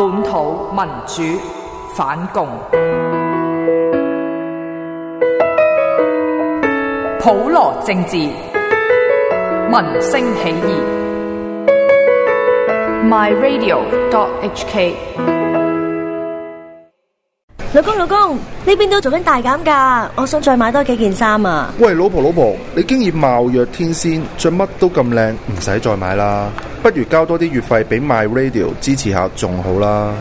本土民主反共，普羅政治，民聲起義。myradio.hk。 老公，呢邊都做緊大減價，我想再買多幾件衫啊！ 喂，老婆，你經已貌若天仙，着乜都咁靚，唔使再買啦，不如交多啲月費俾 MyRadio 支持下仲好啦。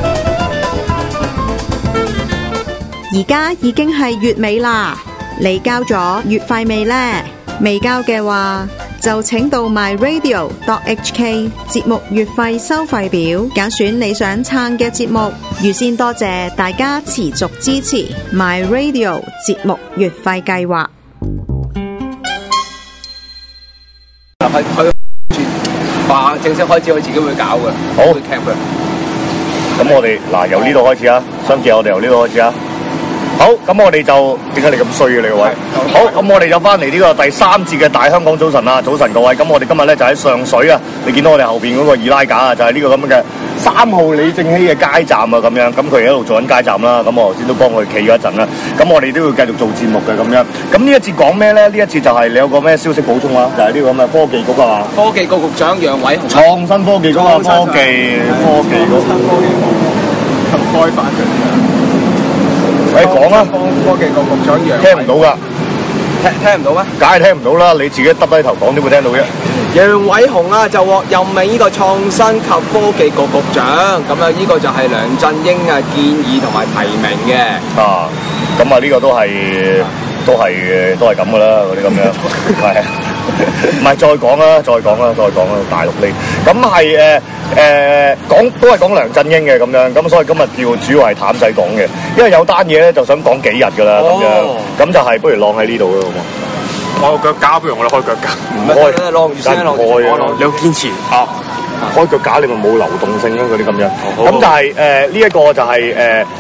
而家已經係月尾啦，你交咗月費未呢？未交嘅話，就請到 myradio.hk 節目月費收費表，揀選你想撐嘅節目。預先多謝大家持續支持 myradio 節目月費計劃。 話正式開始，佢自己會搞嘅。 好，咁我哋嗱由呢度開始啊，相見我哋由呢度開始啊。好，咁我哋就點解你咁衰嘅你個位？好，咁我哋就翻嚟呢個第三節嘅大香港早晨啦，早晨各位。咁我哋今日咧就喺上水啊，你見到我哋後邊嗰個二拉架啊，就係呢個咁樣嘅3號李正熙嘅街站啊，咁樣。咁佢一路做緊街站啦，咁我頭先都幫佢企咗一陣啦。咁我哋都要繼續做節目嘅咁樣。咁呢一節講咩咧？呢一節就係你有個咩消息補充啊？就係呢個咁嘅科技局啊嘛。 科技局局長楊偉雄。 創新科技局啊，科技局。 開發嘅。 你講啊！ 科技局局長楊聽唔到噶， 聽唔到咩？ 梗係聽唔到啦！你自己耷低頭講點會聽到啫？ 楊偉雄啊，就獲任命呢個創新及科技局局長，咁啊呢個就係梁振英啊建議同埋提名嘅。 啊，咁啊呢個都係咁噶啦，嗰啲咁樣係。唔係再講啦，大陸呢？咁係都係講梁振英嘅咁樣，咁所以今日主要係譚仔講嘅，因為有單嘢咧就想講幾日噶啦咁樣，咁就係不如晾喺呢度咯，好冇？ 我腳架，不如我哋開腳架。 唔開， 晾住先，晾住。 你要堅持啊！ 開腳架你咪冇流動性咯，嗰啲咁樣。咁就係呢一個就係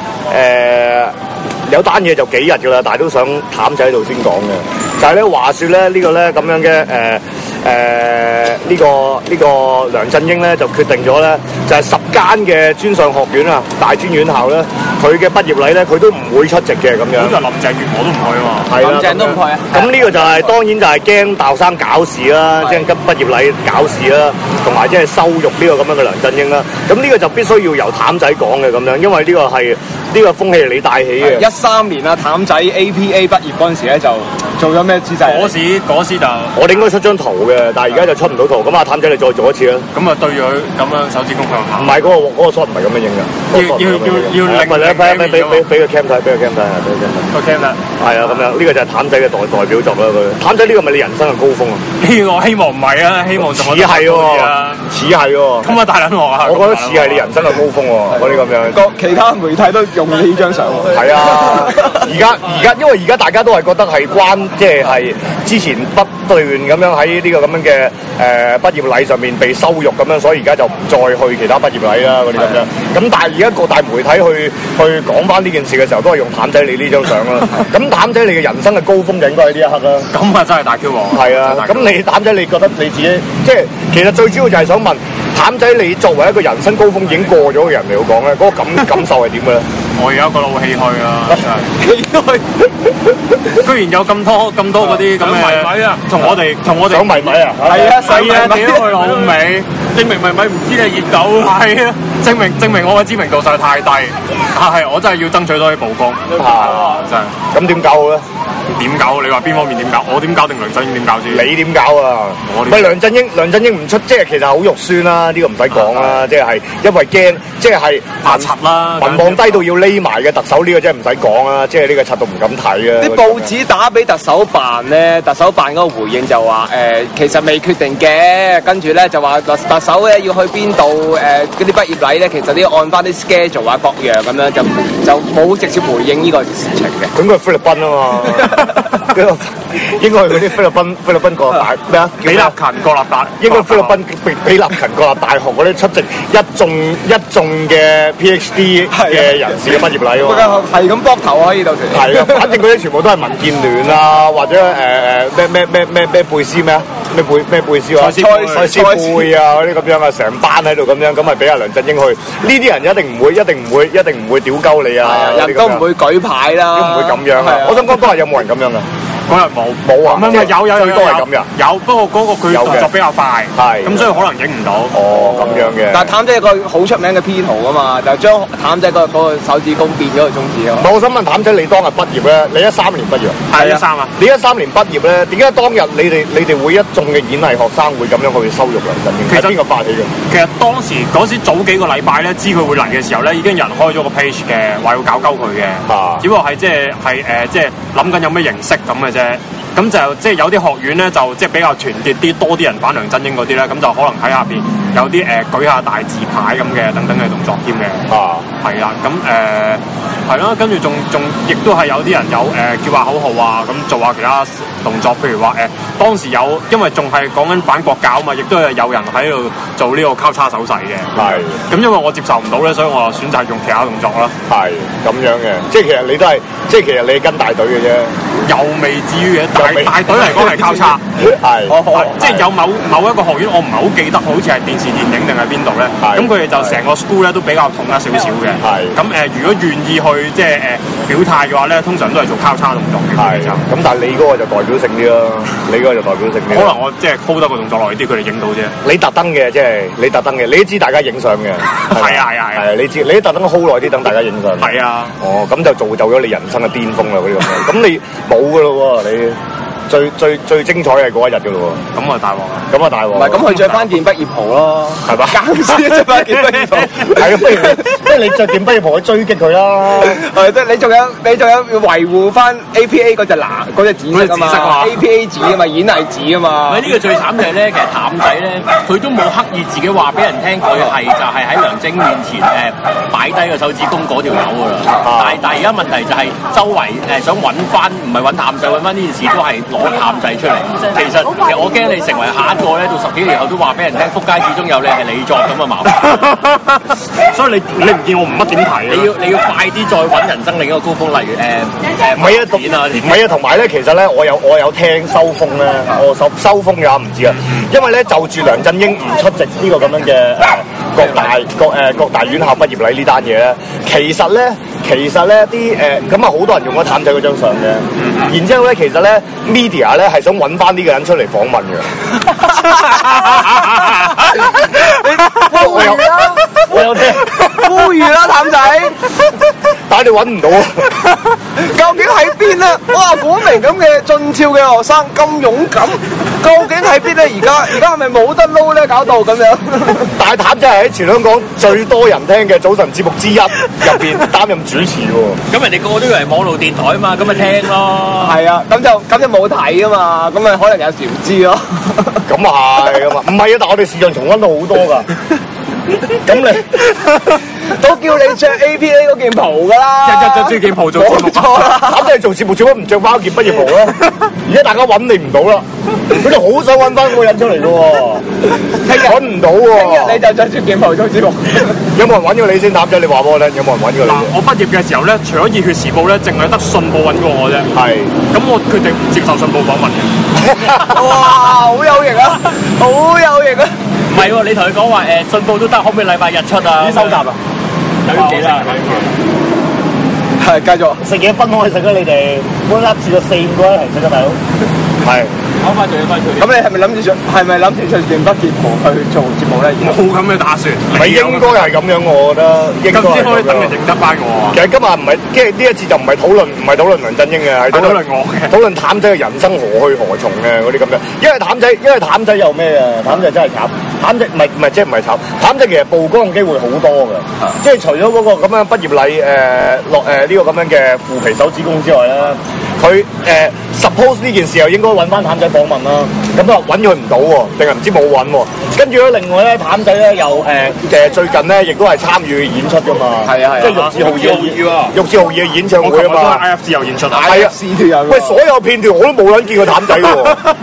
有單嘢就幾日噶啦，但係都想譚仔喺度先講嘅，就係咧話説咧呢個咧咁樣嘅呢個梁振英咧就決定咗咧，就係10間嘅專上學院啊，大專院校咧，佢嘅畢業禮咧佢都唔會出席嘅咁樣。 好似林鄭月娥都唔去啊嘛。 係啦， 林鄭都唔去啊。 咁呢個就係當然就係驚大學生搞事啦，即係跟畢業禮搞事啦，同埋即係羞辱呢個咁樣嘅梁振英啦。咁呢個就必須要由譚仔講嘅咁樣，因為呢個係呢個風氣係你帶起嘅。 13年啊，譚仔 APA 畢業嗰陣時咧就做咗咩姿勢？ 嗰時就我哋應該出張圖嘅，但係而家就出唔到圖。咁啊，譚仔你再做一次啦。 咁啊對住佢咁樣手指公向下。 唔係嗰個 shot 唔係咁樣影㗎。 要令俾個 cam 睇，俾個 cam 睇。 個 cam 啦。 係啊，咁樣呢個就係譚仔嘅代表作啦。佢譚仔呢個咪你人生嘅高峰啊？ 我希望唔係啊，希望仲似係喎，似係喎。 咁啊大撚鑊啊！ 我覺得似係你人生嘅高峰喎，嗰啲咁樣。 其他媒體都用呢張相。 係啊，而家因為而家大家都係覺得係即係之前不斷咁樣喺呢個咁樣嘅畢業禮上面被羞辱咁樣，所以而家就唔再去其他畢業禮啦嗰啲咁樣。咁但係而家各大媒體去講翻呢件事嘅時候，都係用譚仔你呢張相啦。咁譚仔你嘅人生嘅高峰就應該喺呢一刻啦。 咁啊真係大 Q 王。 係啊，咁你譚仔你覺得你自己即係其實最主要就係想問譚仔你作為一個人生高峰已經過咗嘅人嚟講咧，嗰個感受係點嘅咧？ 我而家覺得好唏噓啊！ 唏噓， 居然有咁多嗰啲咁嘅迷米啊！同我哋想迷米啊！ 係啊，屌佢老味！證明迷米唔知你係熱狗。係啊，證明我嘅知名度實在太低。係我真係要爭取多啲曝光。真係。咁點搞好咧？點搞？你話邊方面點搞？我點搞定梁振英點搞先？ 你點搞啊？喂，梁振英唔出，即係其實好肉酸啦，呢個唔使講啦，即係因為驚，即係怕柒啦， 民望低到要匿埋嘅特首，呢個真係唔使講啦，即係呢個柒到唔敢睇啊！ 啲報紙打俾特首辦咧，特首辦嗰個回應就話其實未決定嘅，跟住咧就話特首咧要去邊度嗰啲畢業禮咧，其實都要按翻啲 schedule 啊各樣咁樣，就冇直接回應呢個事情嘅。 咁佢菲律賓啊嘛。應該係嗰啲菲律賓國立大咩啊？ 比立勤國立大， 應該菲律賓比立勤國立大學嗰啲出席一眾嘅 PhD 嘅人士嘅畢業禮喎。 係咁膊頭可以到時。 係啊，反正嗰啲全部都係民建聯啊，或者咩貝斯咩啊？ 咩貝斯啊？蔡思貝啊嗰啲咁樣啊，成班喺度咁樣，咁咪俾阿梁振英去。呢啲人一定唔會屌鳩你啊！ 人都唔會舉牌啦， 都唔會咁樣啊！我想講嗰日有冇人咁樣啊？ 嗰日冇啊，唔係有最多係咁㗎。 有，不過嗰個佢動作比較快，咁所以可能影唔到。 哦，咁樣嘅。 但係譚仔有個好出名嘅 P 圖啊嘛，就將譚仔嗰個手指公變咗個中指啊。 我想問譚仔，你當日畢業咧，你13年畢業？ 係13啊。 你13年畢業咧，點解當日你哋會一眾嘅演藝學生會咁樣去羞辱梁振英？係邊個發起嘅？ 其實嗰時早幾個禮拜咧，知佢會嚟嘅時候咧，已經有人開咗個 page 嘅，話要搞鳩佢嘅。只不過係即係諗緊有咩形式咁嘅啫。咁就即係有啲學院咧，就即係比較團結啲，多啲人反梁振英嗰啲咧，咁就可能喺下邊有啲舉下大字牌咁嘅等等嘅動作添嘅。係啦，咁係咯，跟住仲亦都係有啲人有叫下口號啊，咁做下其他動作，譬如話當時有，因為仲係講緊反國教啊嘛，亦都係有人喺度做呢個交叉手勢嘅。係。咁因為我接受唔到咧，所以我就選擇用其他動作啦。係咁樣嘅，即係其實你都係，即係其實你係跟大隊嘅啫。 又未至於嘅，大隊嚟講係交叉。係。即係有某一個學院，我唔係好記得，好似係電視電影定係邊度咧？咁佢哋就成個 school 咧都比較統一少少嘅。係。咁如果願意去即係表態嘅話咧，通常都係做交叉動作嘅。係。咁但係你嗰個就代表性啲咯，你嗰個就代表性啲。可能我即係 hold 得個動作耐啲，佢哋影到啫。你特登嘅，即係你特登嘅，你都知大家影相嘅。係啊。你知，你都特登 hold 耐啲，等大家影相。係啊。哦，咁就造就咗你人生嘅巔峰啦，嗰啲咁樣。咁你冇噶咯喎，你最精彩係嗰一日噶咯喎。咁啊大鑊啊！咁啊大鑊。唔係，咁佢着翻件畢業袍咯，係嘛？間先着翻件畢業袍。係啊，不如即係你着件畢業袍去追擊佢啦。係，即係你仲有要維護翻 APA 嗰隻紫色啊嘛 ，APA 紙啊嘛，演藝紙啊嘛。 喂，呢個最慘就係咧，其實譚仔咧，佢都冇刻意自己話俾人聽，佢係就係喺梁振英面前擺低個手指公嗰條友噶啦。但係而家問題就係周圍想揾翻，唔係揾譚仔，揾翻呢件事都係攞譚仔出嚟。其實我驚你成為下一個咧，到10幾年後都話俾人聽，福街始終有你係你作咁啊麻煩。所以你唔見我唔乜點提啊？你要快啲再揾人生另一個高峰，例如唔係啊，同埋咧，其實咧，我有聽收風咧，我收風嘅唔知啊，因為咧就住梁振英唔出席呢個咁樣嘅各大院校畢業禮呢單嘢咧，其實咧啲咁啊好多人用咗譚仔嗰張相嘅，然之後咧其實咧 media 咧係想揾翻呢個人出嚟訪問嘅。我有聽，呼籲啦譚仔，但係你揾唔到啊！究竟喺邊咧？哇，古明咁嘅俊俏嘅學生咁勇敢，究竟喺邊咧？而家係咪冇得撈咧？搞到咁樣。但係譚仔係喺全香港最多人聽嘅早晨節目之一入邊擔任主持喎。咁人哋個個都以為網絡電台啊嘛，咁咪聽咯。係啊，咁就冇睇啊嘛，咁咪可能有時唔知咯。咁啊係啊嘛，唔係啊，但我哋視像重溫到好多㗎。咁你都叫你着 APA 嗰件袍噶啦，日日着住件袍做節目，冇錯啦。咁你做節目做乜唔着翻件畢業袍咧？而家大家揾你唔到啦，佢哋好想揾翻嗰個人出嚟噶喎，揾唔到喎。聽日你就着住件袍做節目，有冇人揾過你先？譚仔，你話俾我聽，有冇人揾過你？嗱，我畢業嘅時候咧，除咗《熱血時報》咧，淨係得《信報》揾過我啫。係，咁我決定唔接受《信報》訪問嘅。哇，好有型啊！好有型啊！唔係喎，你同佢講話信報都得，可唔可以禮拜日出啊？啲收集啊，有啲幾啦，係繼續食嘢分開食啦，你哋每粒住咗4-5個一齊食啊，大佬。係。咁你係咪諗住着件畢業袍去做節目咧？冇咁嘅打算。唔係應該係咁樣，我覺得。應該先可以等你認得翻我。其實今日唔係，即係呢一次就唔係討論梁振英嘅，係討論我嘅，討論譚仔嘅人生何去何從嘅嗰啲咁樣。因為譚仔有咩啊？譚仔真係慘。譚仔唔係即係唔係慘。譚仔其實曝光嘅機會好多嘅，即係除咗嗰個咁樣畢業禮呢個咁樣嘅腐皮手指公之外咧，佢suppose 呢件事又應該揾翻譚仔訪問啦，咁啊揾佢唔到喎，定係唔知冇揾喎。跟住咧，另外咧，譚仔咧又最近咧，亦都係參與演出噶嘛，係啊，即係玉置浩二嘅演唱會啊嘛，IFC 有演出，IFC 都有。喂，所有片段我都冇撚見過譚仔喎。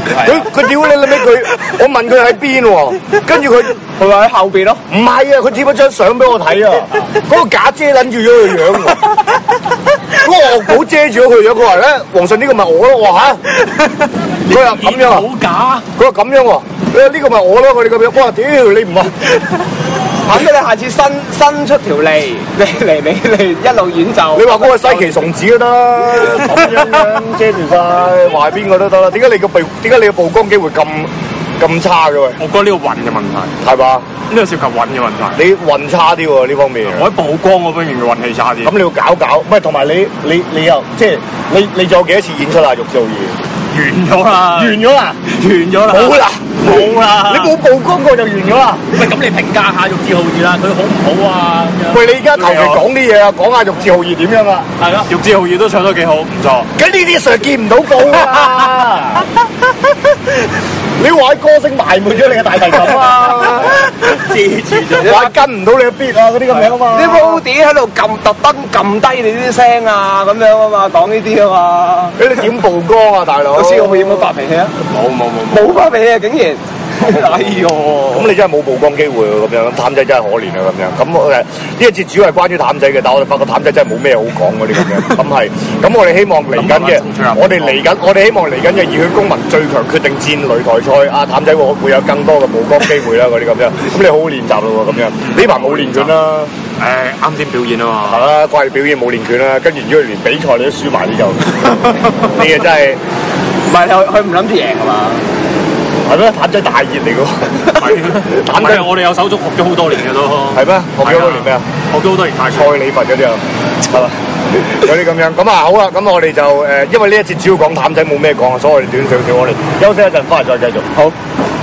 佢屌你啦咩佢？我問佢喺邊喎，跟住佢話喺後邊咯。 唔係啊，佢貼咗張相俾我睇啊，嗰個假遮撚住咗佢樣喎，嗰個惡寶遮住咗佢樣。佢話咧，皇上呢個咪我咯，我話嚇，佢話咁樣啊， 好假， 佢話咁樣喎，呢個咪我咯，我哋咁樣，我話屌你唔話。 咁你下次伸出條脷，你一路遠就。 你話嗰個西岐松子都得，咁樣遮住晒，話邊個都得啦。點解你個曝光機會咁差嘅喂？ 我覺得呢個運嘅問題， 係嘛？ 呢個涉及運嘅問題。 你運差啲喎呢方面。 我喺曝光嗰方面嘅運氣差啲。 咁你要搞，唔係同埋你又即係你仲有幾多次演出啊？玉置浩二完咗啦，冇啦。 你冇曝光過就完咗啦。 喂，咁你評價下玉置浩二啦，佢好唔好啊？ 喂，你而家求其講啲嘢啊，講下玉置浩二點樣啊？ 係咯，玉置浩二都唱得幾好，唔錯。 咁呢啲上見唔到報啊！你話喺歌聲埋沒咗你嘅大提琴啊！ 支持咗， 話跟唔到你嘅 beat 啊嗰啲咁樣啊嘛！ 啲 Rudy 喺度特登撳低你啲聲啊咁樣啊嘛，講呢啲啊嘛。 你點曝光啊大佬？ 老師，我會點樣發脾氣啊？冇發脾氣啊！竟然。哎呦！ 咁你真係冇曝光機會喎，咁樣譚仔真係可憐啊，咁樣。咁呢一節主要係關於譚仔嘅，但係我哋發覺譚仔真係冇咩好講嗰啲咁樣。咁我哋希望嚟緊嘅，我哋希望嚟緊嘅熱血公民最強決定戰擂台賽，阿譚仔會有更多嘅曝光機會啦，嗰啲咁樣。咁你好好練習咯喎，咁樣呢排冇練拳啦。 啱先表演啊嘛。 係啦，掛住表演冇練拳啦，跟住如果連比賽你都輸埋呢就，你啊真係唔係佢唔諗住贏係嘛？ 係咩？譚仔大熱嚟㗎喎， 譚仔我哋有手足學咗好多年嘅都。係咩？學咗好多年咩啊？ 學咗好多年泰拳。 蔡李佛嗰啲啊，係嘛？嗰啲咁樣。咁啊好啦，咁我哋就因為呢一節主要講譚仔冇咩講啊，所以我哋短少少，我哋休息一陣，翻嚟再繼續。好。